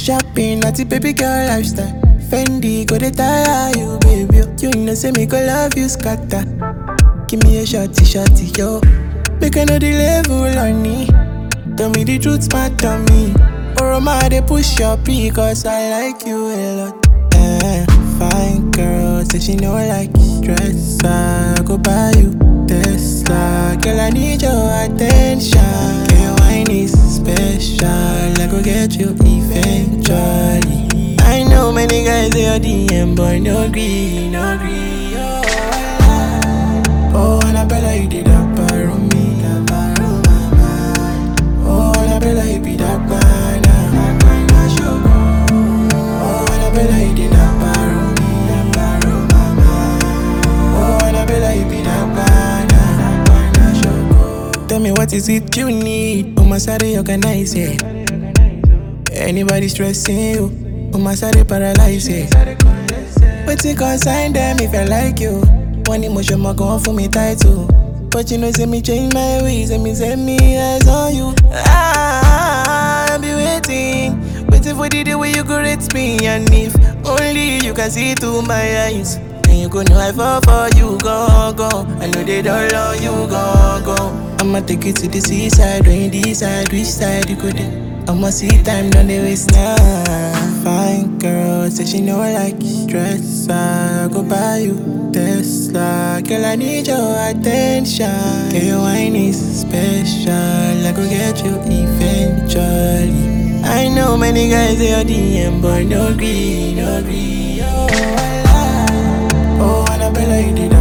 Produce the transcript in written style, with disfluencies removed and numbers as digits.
Shopping at the baby girl lifestyle. Fendi go dey tire you, baby. You know say me go love you scatter. Give me a shotty, yo. Make I know the level on me. Tell me the truth, smart on me. Or am I they push your P, cause I like you a lot. Fine girl, say she know like stress. I go buy you Tesla. Girl, I need your attention. Your wine is special. I go get you eventually. I know many guys they are DM, boy, no green, no green. Oh, Annabella, you did that bar on me, that bar on my mind. Oh, Annabella, you be that man, that kind of sugar. Oh, Annabella, you did that bar on me, that bar on my mind. Oh, Annabella, you be that man, that kind of sugar. Tell me what is it you need? Oh, my sorry, organize it. Anybody stressing you? Oh, my sorry, paralyze it. But you consign them if I like you. One emotion more go for me title. But you know say me change my ways and me set me eyes on you. I be waiting for the day where you go rate me. And if only you can see through my eyes, then you go know I fall for you, go. I know they don't love you, go. I'ma take you to the seaside, when you decide which side you go there. I'ma see time, don't they waste now. Fine girl, say she know like stress. I go buy you Tesla. Girl, I need your attention. Girl, your wine is special. I go get you eventually. I know many guys they are DM, but no green, no green. Oh, Annabella, you did